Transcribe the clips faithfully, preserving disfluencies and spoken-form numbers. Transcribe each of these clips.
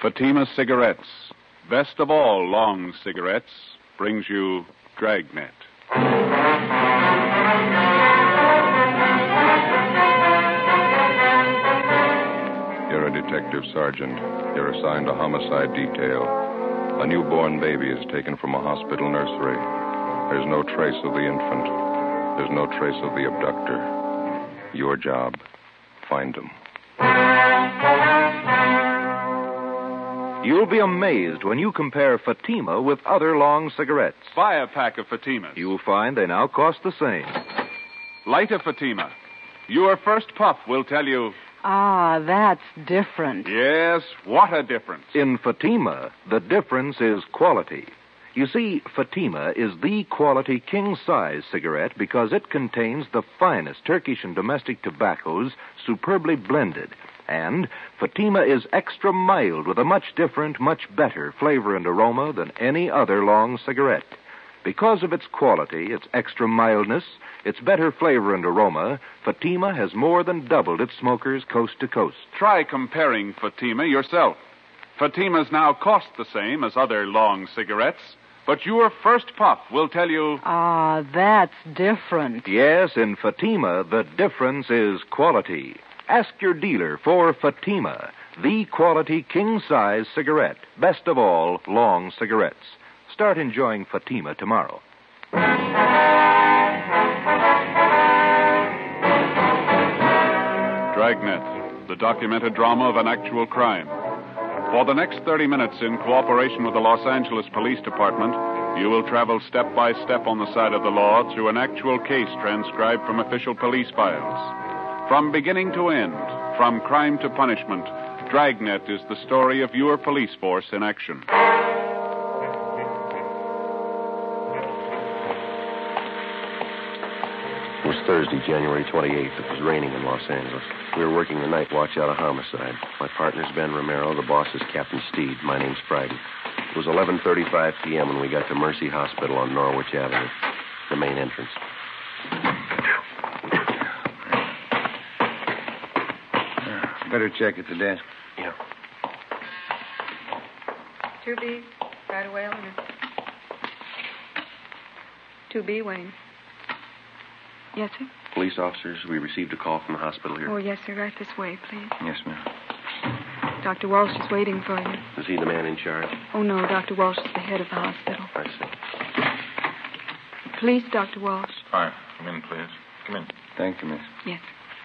Fatima Cigarettes, best of all long cigarettes, brings you Dragnet. You're a detective sergeant. You're assigned a homicide detail. A newborn baby is taken from a hospital nursery. There's no trace of the infant. There's no trace of the abductor. Your job, find him. You'll be amazed when you compare Fatima with other long cigarettes. Buy a pack of Fatimas. You'll find they now cost the same. Light a Fatima. Your first puff will tell you... Ah, that's different. Yes, what a difference. In Fatima, the difference is quality. You see, Fatima is the quality king-size cigarette because it contains the finest Turkish and domestic tobaccos superbly blended. And Fatima is extra mild with a much different, much better flavor and aroma than any other long cigarette. Because of its quality, its extra mildness, its better flavor and aroma, Fatima has more than doubled its smokers coast to coast. Try comparing Fatima yourself. Fatimas now cost the same as other long cigarettes, but your first puff will tell you... Ah, that's different. Yes, in Fatima, the difference is quality. Ask your dealer for Fatima, the quality king-size cigarette. Best of all, long cigarettes. Start enjoying Fatima tomorrow. Dragnet, the documented drama of an actual crime. For the next thirty minutes, in cooperation with the Los Angeles Police Department, you will travel step by step on the side of the law through an actual case transcribed from official police files. From beginning to end, from crime to punishment, Dragnet is the story of your police force in action. It was Thursday, January twenty-eighth. It was raining in Los Angeles. We were working the night watch out of homicide. My partner's Ben Romero. The boss is Captain Steed. My name's Friday. It was eleven thirty-five p.m. when we got to Mercy Hospital on Norwich Avenue, the main entrance. Better check at the desk. Yeah. two B, right away, Eleanor. two B, Wayne. Yes, sir? Police officers, we received a call from the hospital here. Oh, yes, sir. Right this way, please. Yes, ma'am. Doctor Walsh is waiting for you. Is he the man in charge? Oh, no. Doctor Walsh is the head of the hospital. I see. Please, Doctor Walsh. Fine. Come in, please. Come in. Thank you, miss. Yes.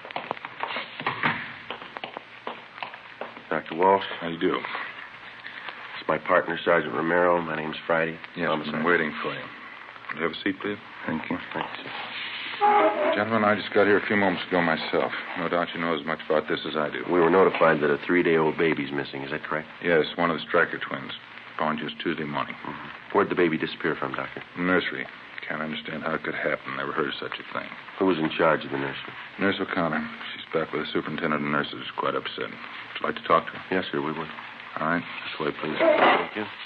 Doctor Walsh? How do you do? It's my partner, Sergeant Romero. My name's Friday. Yes, Homicide. I'm waiting for you. Will you have a seat, please? Thank you. Thanks, sir. Gentlemen, I just got here a few moments ago myself. No doubt you know as much about this as I do. We were notified that a three-day-old baby's missing. Is that correct? Yes, one of the Stryker twins. Found just Tuesday morning. Mm-hmm. Where'd the baby disappear from, Doctor? Nursery. Can't understand how it could happen. Never heard of such a thing. Who was in charge of the nursery? Nurse O'Connor. She's back with the superintendent of nurses. Quite upset. Would you like to talk to her? Yes, sir, we would. All right. This way, please. Thank you.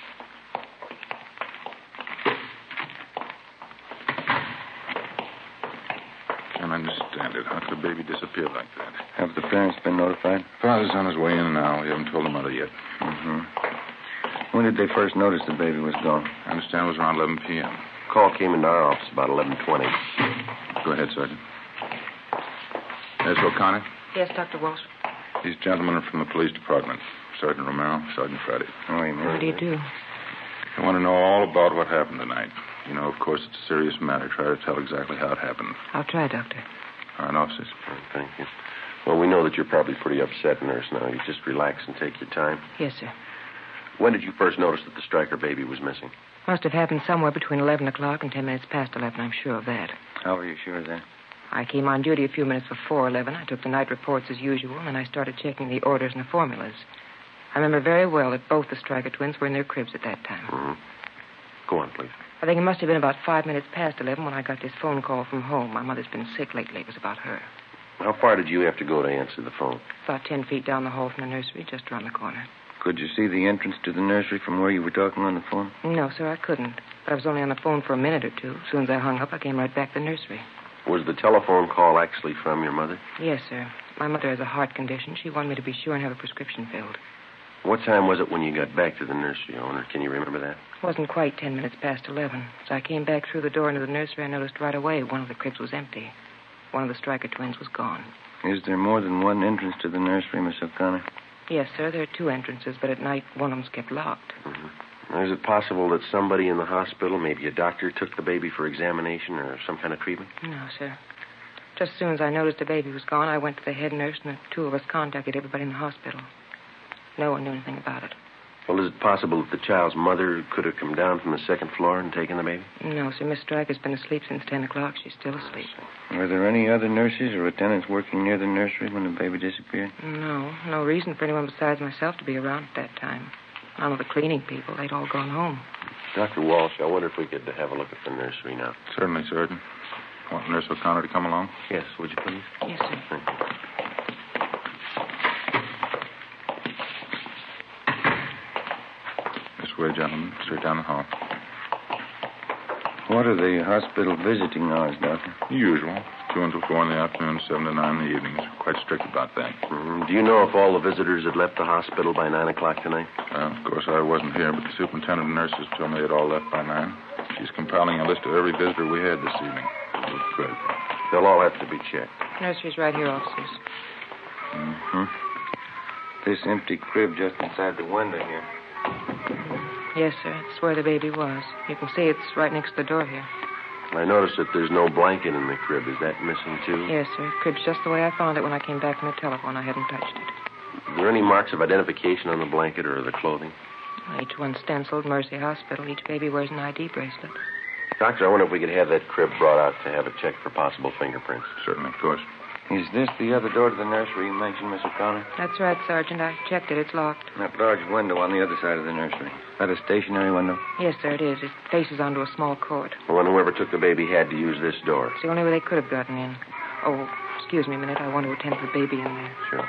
Can't understand it. How could a baby disappear like that? Have the parents been notified? Father's on his way in now. We haven't told the mother yet. Mm-hmm. When did they first notice the baby was gone? I understand it was around eleven p.m. Call came into our office about eleven twenty. Go ahead, Sergeant. Nurse O'Connor? Yes, Doctor Walsh. These gentlemen are from the police department. Sergeant Romero, Sergeant Friday. Oh, you mean? How do you do? I want to know all about what happened tonight. You know, of course, it's a serious matter. Try to tell exactly how it happened. I'll try, Doctor. All right, officers. All right, thank you. Well, we know that you're probably pretty upset, nurse, now. You just relax and take your time. Yes, sir. When did you first notice that the Stryker baby was missing? Must have happened somewhere between eleven o'clock and ten minutes past eleven, I'm sure of that. How are you sure of that? I came on duty a few minutes before eleven. I took the night reports as usual, and I started checking the orders and the formulas. I remember very well that both the Stryker twins were in their cribs at that time. Mm-hmm. Go on, please. I think it must have been about five minutes past eleven when I got this phone call from home. My mother's been sick lately. It was about her. How far did you have to go to answer the phone? About ten feet down the hall from the nursery, just around the corner. Could you see the entrance to the nursery from where you were talking on the phone? No, sir, I couldn't. But I was only on the phone for a minute or two. As soon as I hung up, I came right back to the nursery. Was the telephone call actually from your mother? Yes, sir. My mother has a heart condition. She wanted me to be sure and have a prescription filled. What time was it when you got back to the nursery, owner? Can you remember that? It wasn't quite ten minutes past eleven. As I came back through the door into the nursery, I noticed right away one of the cribs was empty. One of the Stryker twins was gone. Is there more than one entrance to the nursery, Miss O'Connor? Yes, sir, there are two entrances, but at night one of them's kept locked. Mm-hmm. Is it possible that somebody in the hospital, maybe a doctor, took the baby for examination or some kind of treatment? No, sir. Just as soon as I noticed the baby was gone, I went to the head nurse, and the two of us contacted everybody in the hospital. No one knew anything about it. Well, is it possible that the child's mother could have come down from the second floor and taken the baby? No, sir. Miss Stryker's been asleep since ten o'clock. She's still asleep. Were there any other nurses or attendants working near the nursery when the baby disappeared? No. No reason for anyone besides myself to be around at that time. None of the cleaning people. They'd all gone home. Doctor Walsh, I wonder if we could have a look at the nursery now. Certainly, Sergeant. Want Nurse O'Connor to come along? Yes, would you please? Yes, sir. Thank you. This way, gentlemen. Straight down the hall. What are the hospital visiting hours, Doctor? The usual. Two until four in the afternoon, seven to nine in the evenings. Quite strict about that. Mm-hmm. Do you know if all the visitors had left the hospital by nine o'clock tonight? Well, of course, I wasn't here, but the superintendent of nurses told me they'd all left by nine. She's compiling a list of every visitor we had this evening. Good. They'll all have to be checked. Nursery's right here, officers. Mm-hmm. This empty crib just inside the window here. Yes, sir. It's where the baby was. You can see it's right next to the door here. I noticed that there's no blanket in the crib. Is that missing, too? Yes, sir. Crib's just the way I found it when I came back from the telephone. I hadn't touched it. Are there any marks of identification on the blanket or the clothing? Each one stenciled Mercy Hospital. Each baby wears an I D bracelet. Doctor, I wonder if we could have that crib brought out to have it checked for possible fingerprints. Certainly, of course. Is this the other door to the nursery you mentioned, Miss O'Connor? That's right, Sergeant. I checked it. It's locked. That large window on the other side of the nursery. Is that a stationary window? Yes, sir, it is. It faces onto a small court. Well, then whoever took the baby had to use this door. It's the only way they could have gotten in. Oh, excuse me a minute. I want to attend to the baby in there. Sure.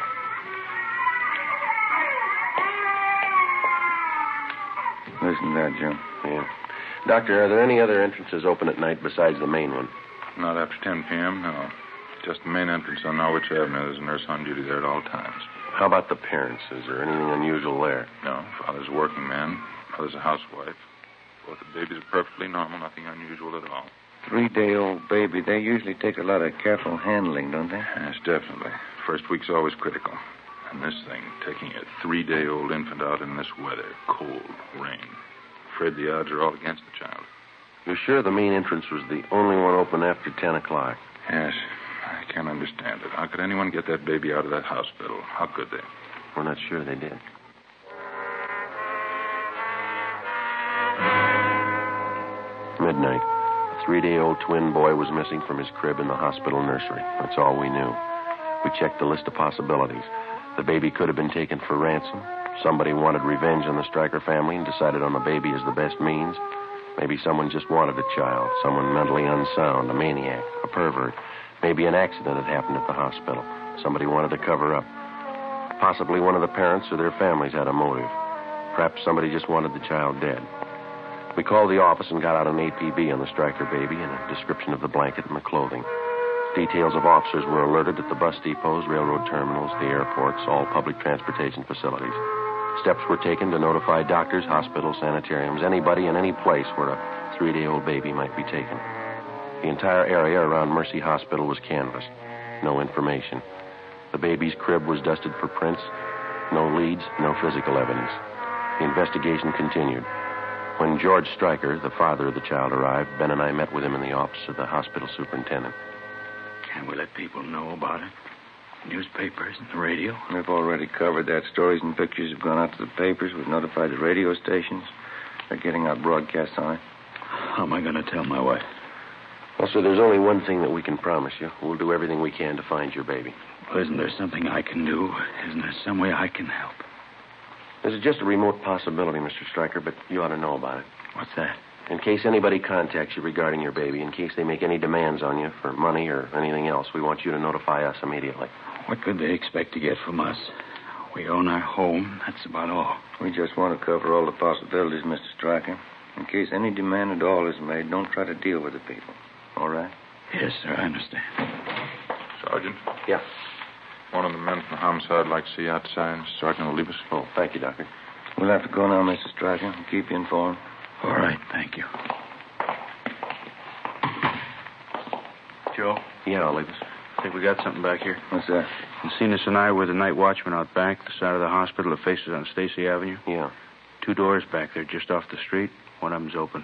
Listen to that, Joe. Yeah. Doctor, are there any other entrances open at night besides the main one? Not after ten p.m., no. Just the main entrance on Norwich Avenue. There's a nurse on duty there at all times. How about the parents? Is there anything unusual there? No. Father's a working man. Mother's a housewife. Both the babies are perfectly normal. Nothing unusual at all. Three-day-old baby. They usually take a lot of careful handling, don't they? Yes, definitely. First week's always critical. And this thing, taking a three-day-old infant out in this weather, cold, rain. Afraid the odds are all against the child. You're sure the main entrance was the only one open after ten o'clock? Yes. I can't understand it. How could anyone get that baby out of that hospital? How could they? We're not sure they did. Midnight. A three-day-old twin boy was missing from his crib in the hospital nursery. That's all we knew. We checked the list of possibilities. The baby could have been taken for ransom. Somebody wanted revenge on the Stryker family and decided on the baby as the best means. Maybe someone just wanted a child, someone mentally unsound, a maniac, a pervert. Maybe an accident had happened at the hospital. Somebody wanted to cover up. Possibly one of the parents or their families had a motive. Perhaps somebody just wanted the child dead. We called the office and got out an A P B on the Stryker baby and a description of the blanket and the clothing. Details of officers were alerted at the bus depots, railroad terminals, the airports, all public transportation facilities. Steps were taken to notify doctors, hospitals, sanitariums, anybody in any place where a three-day-old baby might be taken. The entire area around Mercy Hospital was canvassed. No information. The baby's crib was dusted for prints. No leads, no physical evidence. The investigation continued. When George Stryker, the father of the child, arrived, Ben and I met with him in the office of the hospital superintendent. Can't we let people know about it? Newspapers and the radio? We've already covered that. Stories and pictures have gone out to the papers. We've notified the radio stations. They're getting out broadcasts on it. How am I going to tell my wife? Well, sir, there's only one thing that we can promise you. We'll do everything we can to find your baby. Well, isn't there something I can do? Isn't there some way I can help? This is just a remote possibility, Mister Stryker, but you ought to know about it. What's that? In case anybody contacts you regarding your baby, in case they make any demands on you for money or anything else, we want you to notify us immediately. What could they expect to get from us? We own our home. That's about all. We just want to cover all the possibilities, Mister Stryker. In case any demand at all is made, don't try to deal with the people. All right? Yes, sir, I understand. Sergeant? Yeah. One of the men from homicide would like to see you outside. Sergeant will leave us. Oh, thank you, Doctor. We'll have to go now, Mister Stryker. I'll keep you informed. All right, thank you. Joe? Yeah, I'll leave us. I think we got something back here. What's that? Encinas and I were the night watchman out back, the side of the hospital that faces on Stacy Avenue. Yeah. Two doors back there, just off the street. One of them's open.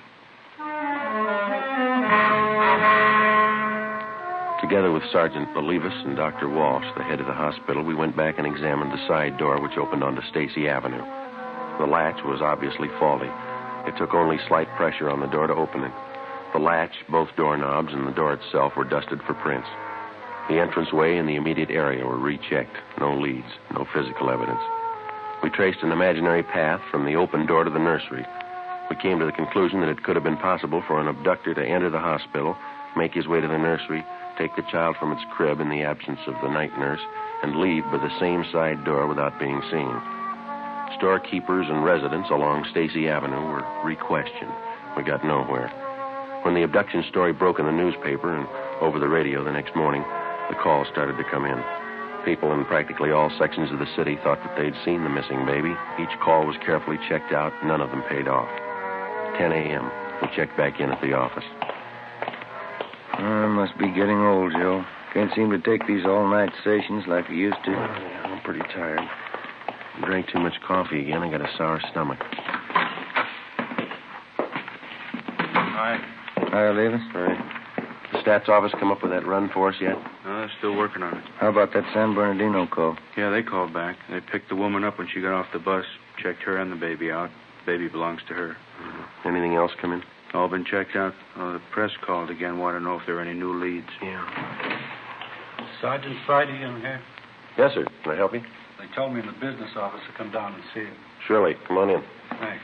Together with Sergeant Believis and Doctor Walsh, the head of the hospital, we went back and examined the side door which opened onto Stacy Avenue. The latch was obviously faulty. It took only slight pressure on the door to open it. The latch, both doorknobs, and the door itself were dusted for prints. The entranceway and the immediate area were rechecked. No leads, no physical evidence. We traced an imaginary path from the open door to the nursery. We came to the conclusion that it could have been possible for an abductor to enter the hospital, make his way to the nursery, take the child from its crib in the absence of the night nurse, and leave by the same side door without being seen. Storekeepers and residents along Stacy Avenue were re-questioned. We got nowhere. When the abduction story broke in the newspaper and over the radio the next morning, the calls started to come in. People in practically all sections of the city thought that they'd seen the missing baby. Each call was carefully checked out. None of them paid off. ten a.m. We checked back in at the office. I must be getting old, Joe. Can't seem to take these all-night sessions like I used to. I'm pretty tired. I drank too much coffee again. I got a sour stomach. Hi. Hi, Levis. Right. The stats office come up with that run for us yet? No, they're still working on it. How about that San Bernardino call? Yeah, they called back. They picked the woman up when she got off the bus, checked her and the baby out. The baby belongs to her. Mm-hmm. Anything else come in? All been checked out. Oh, the press called again, want to know if there are any new leads. Yeah. Sergeant Friday in here? Yes, sir. Can I help you? They told me in the business office to come down and see you. Surely. Come on in. Thanks.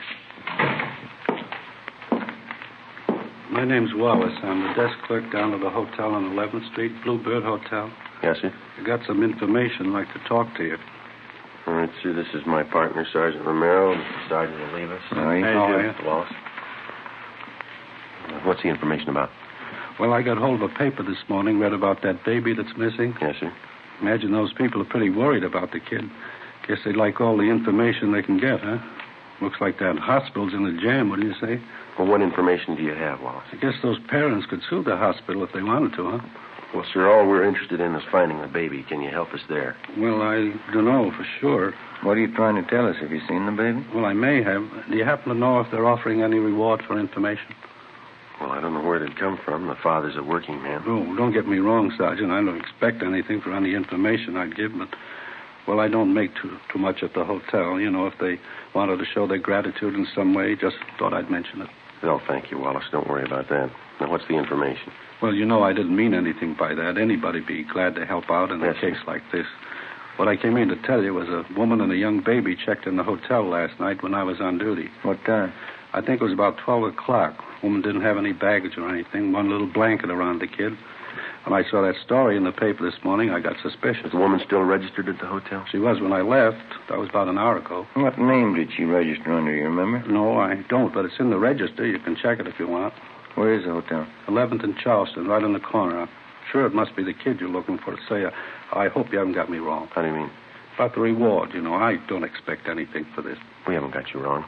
My name's Wallace. I'm the desk clerk down at the hotel on eleventh Street, Bluebird Hotel. Yes, sir. I got some information. I'd like to talk to you. All right, sir. This is my partner, Sergeant Romero, and Sergeant Olivas. How are you? How are you? Wallace. Uh, What's the information about? Well, I got hold of a paper this morning, read about that baby that's missing. Yes, sir. Imagine those people are pretty worried about the kid. Guess they'd like all the information they can get, huh? Looks like that hospital's in a jam, what do you say? Well, what information do you have, Wallace? I guess those parents could sue the hospital if they wanted to, huh? Well, sir, all we're interested in is finding the baby. Can you help us there? Well, I don't know for sure. What are you trying to tell us? Have you seen the baby? Well, I may have. Do you happen to know if they're offering any reward for information? Well, I don't know where it'd come from. The father's a working man. Oh, don't get me wrong, Sergeant. I don't expect anything for any information I'd give, but, well, I don't make too too much at the hotel. You know, if they wanted to show their gratitude in some way, just thought I'd mention it. No, thank you, Wallace. Don't worry about that. Now, what's the information? Well, you know, I didn't mean anything by that. Anybody'd be glad to help out in a Yes, case like this. What I came in to tell you was a woman and a young baby checked in the hotel last night when I was on duty. What time? I think it was about twelve o'clock. Woman didn't have any baggage or anything, one little blanket around the kid. When I saw that story in the paper this morning, I got suspicious. Is the woman still registered at the hotel? She was when I left. That was about an hour ago. What name did she register under, you remember? No, I don't, but it's in the register. You can check it if you want. Where is the hotel? eleventh and Charleston, right in the corner. I'm sure it must be the kid you're looking for. Say, uh, I hope you haven't got me wrong. How do you mean? About the reward, you know. I don't expect anything for this. We haven't got you wrong.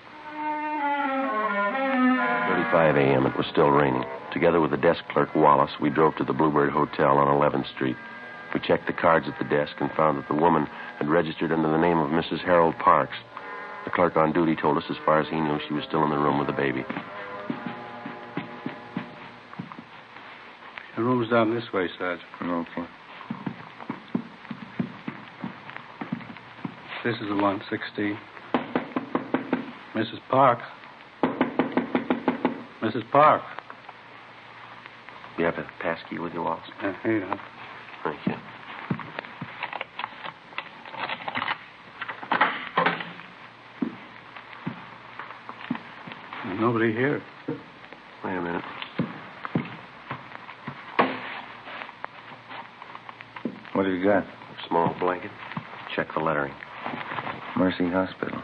thirty-five a.m. It was still raining. Together with the desk clerk, Wallace, we drove to the Bluebird Hotel on eleventh Street. We checked the cards at the desk and found that the woman had registered under the name of Missus Harold Parks. The clerk on duty told us as far as he knew she was still in the room with the baby. The room's down this way, Sergeant. Okay. This is the one, sixteen. Missus Park. Missus Park. You have a pass key with you, Wallace? Uh, here you are. Thank you. There's nobody here. Wait a minute. What have you got? A small blanket. Check the lettering. Mercy Hospital.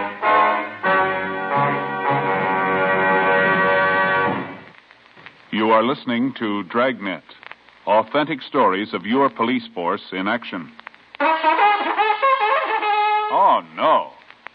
You listening to Dragnet, authentic stories of your police force in action. Oh, no.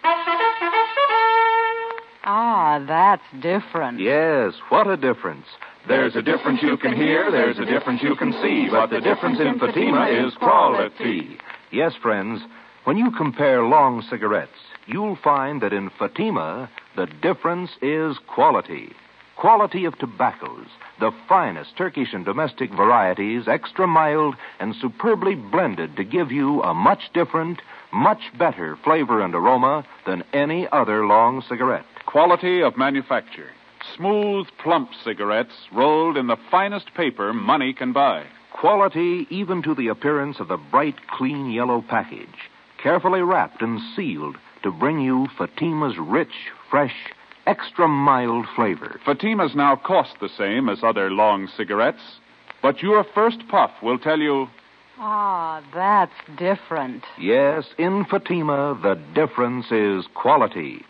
Ah, that's different. Yes, what a difference. There's a difference you can hear, there's a difference you can see, but the difference in Fatima is quality. Yes, friends, when you compare long cigarettes, you'll find that in Fatima, the difference is quality. Quality of tobaccos, the finest Turkish and domestic varieties, extra mild and superbly blended to give you a much different, much better flavor and aroma than any other long cigarette. Quality of manufacture. Smooth, plump cigarettes rolled in the finest paper money can buy. Quality even to the appearance of the bright, clean yellow package, carefully wrapped and sealed to bring you Fatima's rich, fresh, extra mild flavor. Fatimas now cost the same as other long cigarettes, but your first puff will tell you... Ah, that's different. Yes, in Fatima, the difference is quality.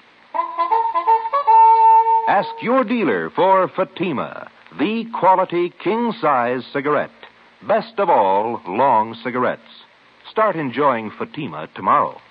Ask your dealer for Fatima, the quality king-size cigarette. Best of all, long cigarettes. Start enjoying Fatima tomorrow.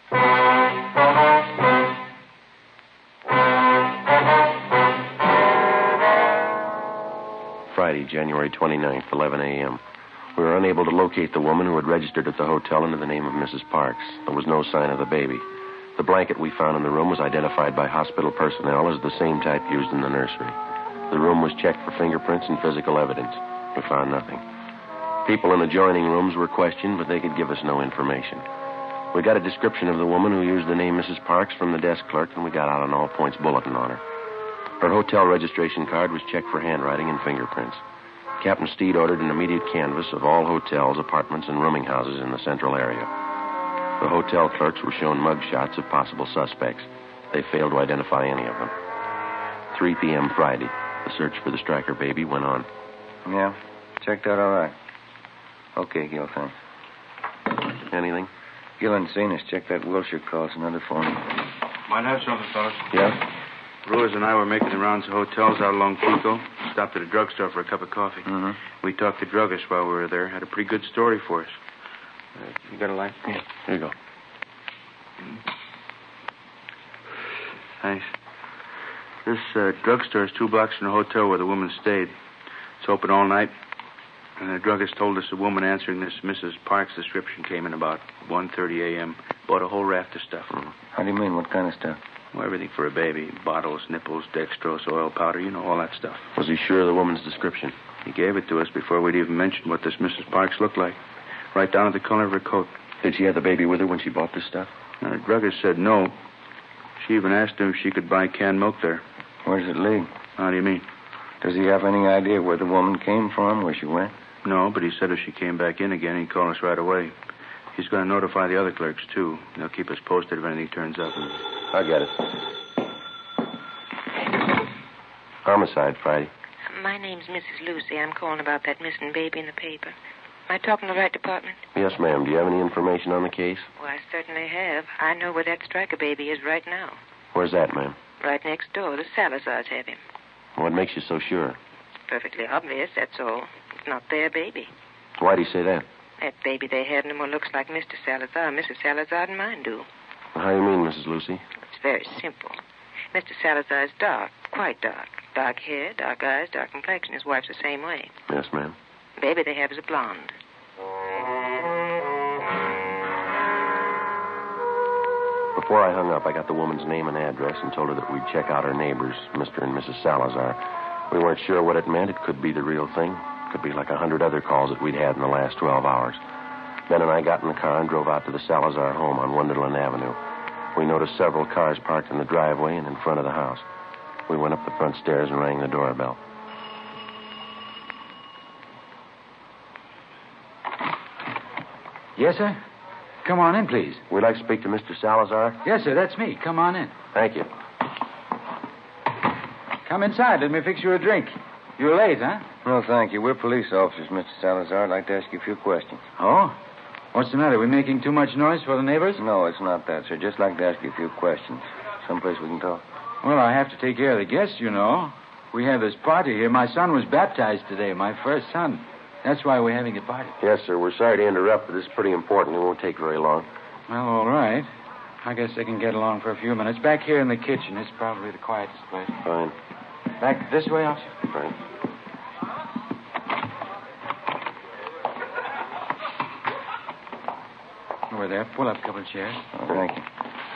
Friday, January twenty-ninth, eleven a.m. We were unable to locate the woman who had registered at the hotel under the name of Missus Parks. There was no sign of the baby. The blanket we found in the room was identified by hospital personnel as the same type used in the nursery. The room was checked for fingerprints and physical evidence. We found nothing. People in adjoining rooms were questioned, but they could give us no information. We got a description of the woman who used the name Missus Parks from the desk clerk, and we got out an all-points bulletin on her. Her hotel registration card was checked for handwriting and fingerprints. Captain Steed ordered an immediate canvass of all hotels, apartments, and rooming houses in the central area. The hotel clerks were shown mug shots of possible suspects. They failed to identify any of them. three p.m. Friday, the search for the Stryker baby went on. Yeah, checked out all right. Okay, Gil, thanks. Anything? Gil and Zenas checked that Wilshire call. It's another phone. Might have something, fellas. Yeah? Ruiz and I were making the rounds of hotels out along Pico. Stopped at a drugstore for a cup of coffee. Mm-hmm. We talked to druggists while we were there. Had a pretty good story for us. Uh, you got a light? Yeah. Here you go. Thanks. This uh, drugstore is two blocks from the hotel where the woman stayed. It's open all night. And the druggist told us the woman answering this Missus Parks description came in about one thirty a.m. Bought a whole raft of stuff. Mm. How do you mean? What kind of stuff? Well, everything for a baby. Bottles, nipples, dextrose, oil powder, you know, all that stuff. Was he sure of the woman's description? He gave it to us before we'd even mentioned what this Missus Parks looked like. Right down to the color of her coat. Did she have the baby with her when she bought this stuff? And the druggist said no. She even asked him if she could buy canned milk there. Where does it lead? How do you mean? Does he have any idea where the woman came from, where she went? No, but he said if she came back in again, he'd call us right away. He's going to notify the other clerks, too. They'll keep us posted if anything turns up. I get it. Homicide, Friday. My name's Missus Lucy. I'm calling about that missing baby in the paper. Am I talking to the right department? Yes, ma'am. Do you have any information on the case? Well, I certainly have. I know where that Stryker baby is right now. Where's that, ma'am? Right next door. The Salazars have him. What makes you so sure? Perfectly obvious, that's all. It's not their baby. Why do you say that? That baby they have no more looks like Mister Salazar, Missus Salazar, than mine do. How do you mean, Missus Lucy? It's very simple. Mister Salazar is dark, quite dark. Dark hair, dark eyes, dark complexion. His wife's the same way. Yes, ma'am. The baby they have is a blonde. Before I hung up, I got the woman's name and address and told her that we'd check out her neighbors, Mister and Missus Salazar. We weren't sure what it meant. It could be the real thing. It could be like a hundred other calls that we'd had in the last twelve hours. Ben and I got in the car and drove out to the Salazar home on Wonderland Avenue. We noticed several cars parked in the driveway and in front of the house. We went up the front stairs and rang the doorbell. Yes, sir? Come on in, please. We'd like to speak to Mister Salazar. Yes, sir, that's me. Come on in. Thank you. Come inside. Let me fix you a drink. You're late, huh? No, thank you. We're police officers, Mister Salazar. I'd like to ask you a few questions. Oh? What's the matter? We making too much noise for the neighbors? No, it's not that, sir. Just like to ask you a few questions. Someplace we can talk. Well, I have to take care of the guests, you know. We have this party here. My son was baptized today, my first son. That's why we're having a party. Yes, sir. We're sorry to interrupt, but this is pretty important. It won't take very long. Well, all right. I guess they can get along for a few minutes. Back here in the kitchen. It's probably the quietest place. Fine. Back this way, officer? Fine. Over there. Pull up a couple of chairs. Oh, thank you.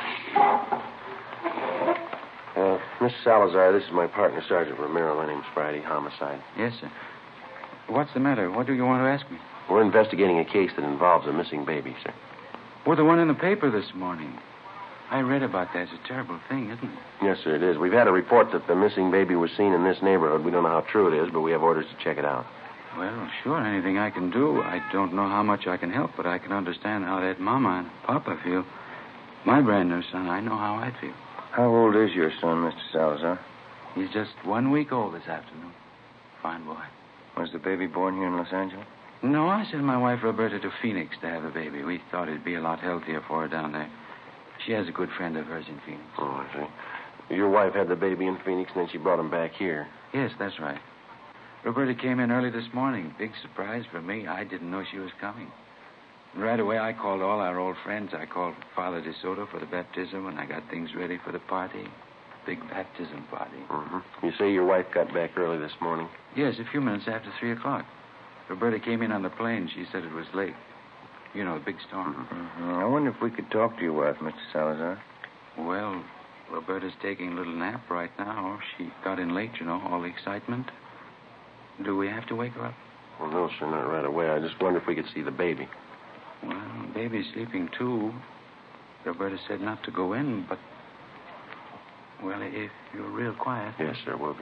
Uh, Miss Salazar, this is my partner, Sergeant Romero. My name's Friday. Homicide. Yes, sir. What's the matter? What do you want to ask me? We're investigating a case that involves a missing baby, sir. Well, the one in the paper this morning. I read about that. It's a terrible thing, isn't it? Yes, sir, it is. We've had a report that the missing baby was seen in this neighborhood. We don't know how true it is, but we have orders to check it out. Well, sure, anything I can do. I don't know how much I can help, but I can understand how that mama and papa feel. My brand new son, I know how I'd feel. How old is your son, Mister Salazar? He's just one week old this afternoon. Fine boy. Was the baby born here in Los Angeles? No, I sent my wife Roberta to Phoenix to have a baby. We thought it'd be a lot healthier for her down there. She has a good friend of hers in Phoenix. Oh, I see. Your wife had the baby in Phoenix, and then she brought him back here. Yes, that's right. Roberta came in early this morning. Big surprise for me. I didn't know she was coming. Right away, I called all our old friends. I called Father DeSoto for the baptism, and I got things ready for the party. Big baptism party. Mm-hmm. You say your wife got back early this morning? Yes, a few minutes after three o'clock. Roberta came in on the plane. She said it was late. You know, the big storm. Mm-hmm. I wonder if we could talk to your wife, Mister Salazar. Well, Roberta's taking a little nap right now. She got in late, you know, all the excitement. Do we have to wake her up? Well, no, sir, not right away. I just wonder if we could see the baby. Well, baby's sleeping, too. Roberta said not to go in, but... Well, if you're real quiet... Yes, sir, we'll be.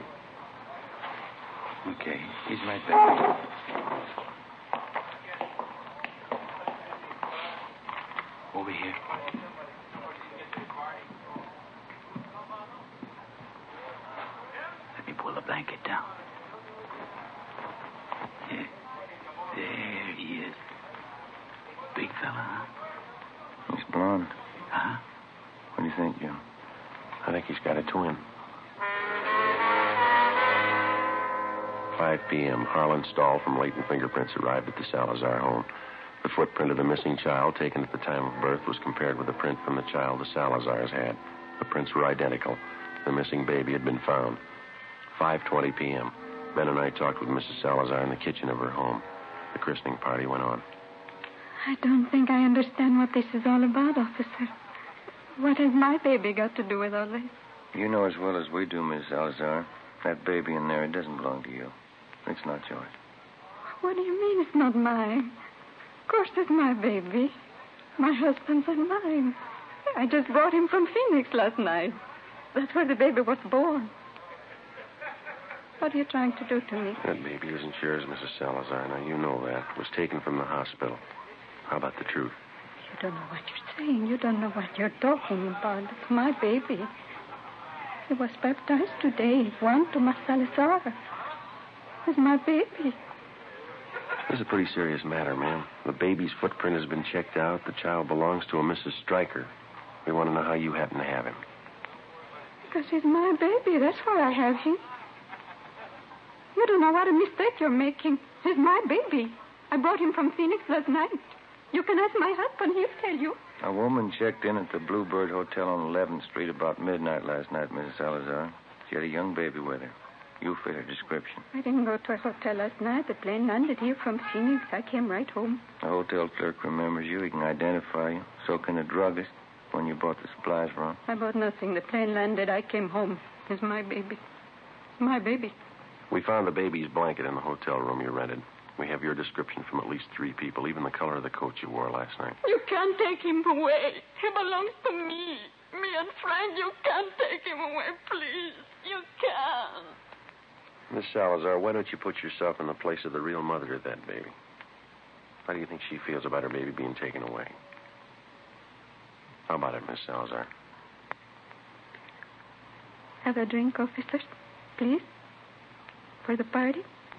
Okay, he's right back. Over here. Let me pull the blanket down. Yeah. There he is. Big fella, huh? He's blonde. Huh? What do you think, Jim? I think he's got a twin. five p.m. Harlan Stahl from Leighton Fingerprints arrived at the Salazar home. The footprint of the missing child, taken at the time of birth, was compared with the print from the child the Salazars had. The prints were identical. The missing baby had been found. five twenty p.m. Ben and I talked with Missus Salazar in the kitchen of her home. The christening party went on. I don't think I understand what this is all about, officer. What has my baby got to do with all this? You know as well as we do, Miss Salazar. That baby in there, it doesn't belong to you. It's not yours. What do you mean it's not mine? Of course it's my baby. My husband's and mine. I just brought him from Phoenix last night. That's where the baby was born. What are you trying to do to me? That baby isn't yours, Missus Salazar. Now, you know that. It was taken from the hospital. How about the truth? You don't know what you're saying. You don't know what you're talking about. It's my baby. He was baptized today. Juan Tomas Salazar. It's my baby. This is a pretty serious matter, ma'am. The baby's footprint has been checked out. The child belongs to a Missus Stryker. We want to know how you happen to have him. Because he's my baby. That's why I have him. You don't know what a mistake you're making. He's my baby. I brought him from Phoenix last night. You can ask my husband. He'll tell you. A woman checked in at the Bluebird Hotel on eleventh Street about midnight last night, Missus Salazar. She had a young baby with her. You fit her description. I didn't go to a hotel last night. The plane landed here from Phoenix. I came right home. The hotel clerk remembers you. He can identify you. So can the druggist when you bought the supplies from. I bought nothing. The plane landed. I came home. It's my baby. It's my baby. We found the baby's blanket in the hotel room you rented. We have your description from at least three people, even the color of the coat you wore last night. You can't take him away. He belongs to me. Me and Frank, you can't take him away, please. You can't. Miss Salazar, why don't you put yourself in the place of the real mother of that baby? How do you think she feels about her baby being taken away? How about it, Miss Salazar? Have a drink, officers, please. For the party.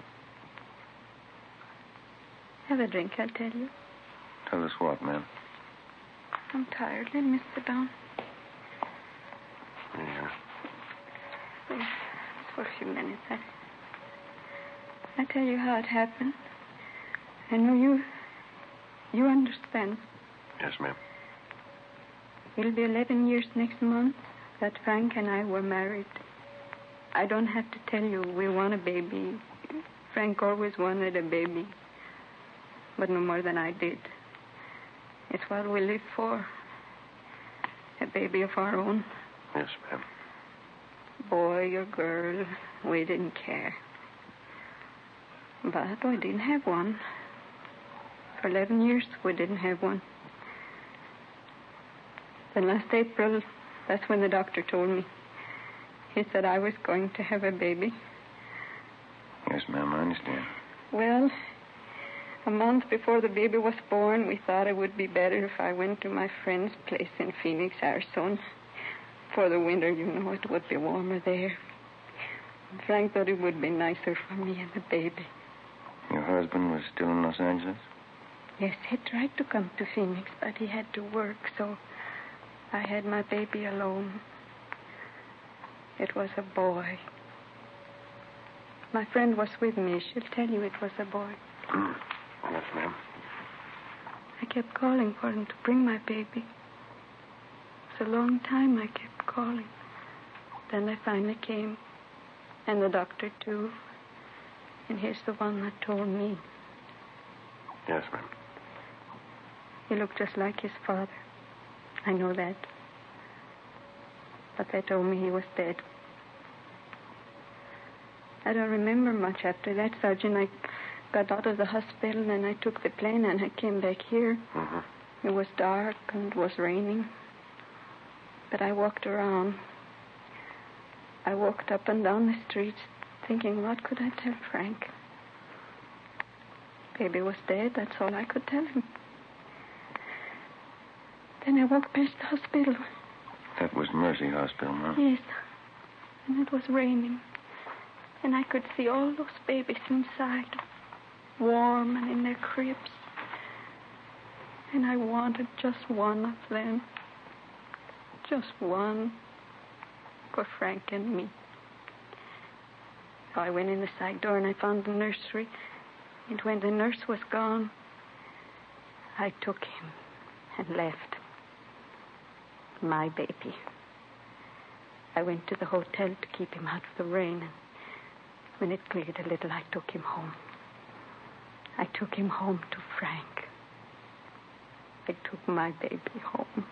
Have a drink, I'll tell you. Tell us what, ma'am? I'm tired. Let me sit down. Yeah. Please, for a few few minutes. I, I tell you how it happened. I know you, you understand. Yes, ma'am. It'll be eleven years next month that Frank and I were married. I don't have to tell you we want a baby. Frank always wanted a baby, but no more than I did. It's what we live for. A baby of our own. Yes, ma'am. Boy or girl, we didn't care. But we didn't have one. For eleven years, we didn't have one. Then last April, that's when the doctor told me. He said I was going to have a baby. Yes, ma'am, I understand. Well, a month before the baby was born, we thought it would be better if I went to my friend's place in Phoenix, Arizona. For the winter, you know, it would be warmer there. Frank thought it would be nicer for me and the baby. Your husband was still in Los Angeles? Yes, he tried to come to Phoenix, but he had to work, so I had my baby alone. It was a boy. My friend was with me. She'll tell you it was a boy. Yes, ma'am. I kept calling for him to bring my baby. It's a long time I kept calling. Then they finally came. And the doctor, too. And he's the one that told me. Yes, ma'am. He looked just like his father. I know that. But they told me he was dead. I don't remember much after that, Sergeant. I got out of the hospital and I took the plane and I came back here. Mm-hmm. It was dark and it was raining. But I walked around. I walked up and down the streets thinking, what could I tell Frank? Baby was dead. That's all I could tell him. Then I walked past the hospital. That was Mercy Hospital, huh? Yes. And it was raining. And I could see all those babies inside, warm and in their cribs. And I wanted just one of them. Just one for Frank and me. So I went in the side door and I found the nursery. And when the nurse was gone, I took him and left. My baby. I went to the hotel to keep him out of the rain. And when it cleared a little, I took him home. I took him home to Frank. I took my baby home.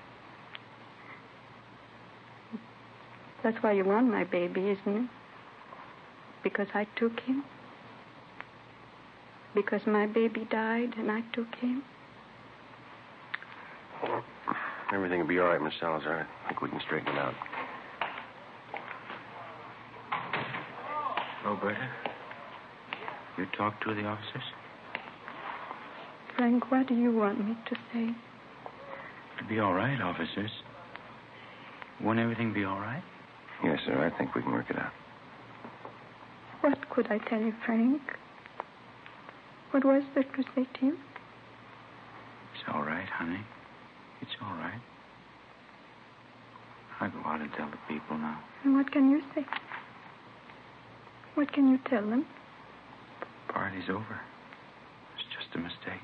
That's why you want my baby, isn't it? Because I took him? Because my baby died and I took him? Everything will be all right, Miss Salazar. I think we can straighten it out. Roberta, you talked to the officers? Frank, what do you want me to say? It'll be all right, officers. Won't everything be all right? Yes, sir. I think we can work it out. What could I tell you, Frank? What was there to say to you? It's all right, honey. It's all right. I'll go out and tell the people now. And what can you say? What can you tell them? The party's over. It's just a mistake.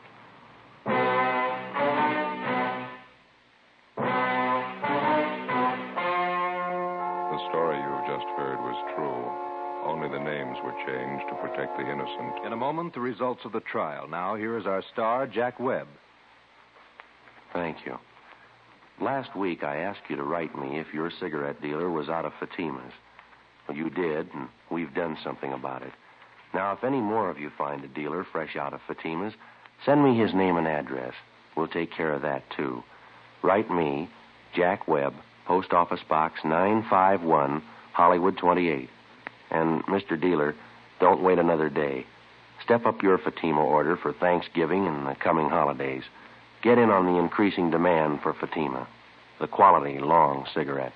The story you've just heard was true. Only the names were changed to protect the innocent. In a moment, the results of the trial. Now, here is our star, Jack Webb. Thank you. Last week, I asked you to write me if your cigarette dealer was out of Fatima's. Well, you did, and we've done something about it. Now, if any more of you find a dealer fresh out of Fatima's, send me his name and address. We'll take care of that, too. Write me, Jack Webb, Post Office Box nine five one, Hollywood twenty-eight. And, Mister Dealer, don't wait another day. Step up your Fatima order for Thanksgiving and the coming holidays. Get in on the increasing demand for Fatima, the quality long cigarette.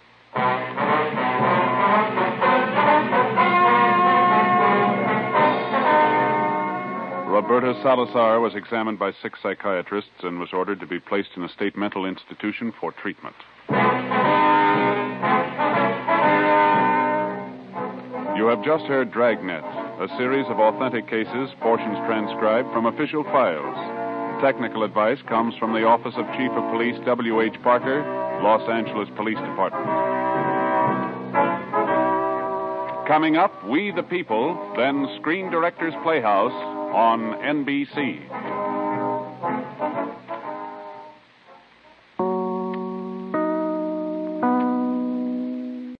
Roberta Salazar was examined by six psychiatrists and was ordered to be placed in a state mental institution for treatment. You have just heard Dragnet, a series of authentic cases, portions transcribed from official files. Technical advice comes from the Office of Chief of Police W H. Parker, Los Angeles Police Department. Coming up, We the People, then Screen Directors Playhouse on N B C.